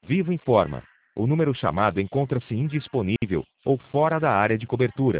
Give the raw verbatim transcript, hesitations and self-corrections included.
Vivo informa. O número chamado encontra-se indisponível ou fora da área de cobertura.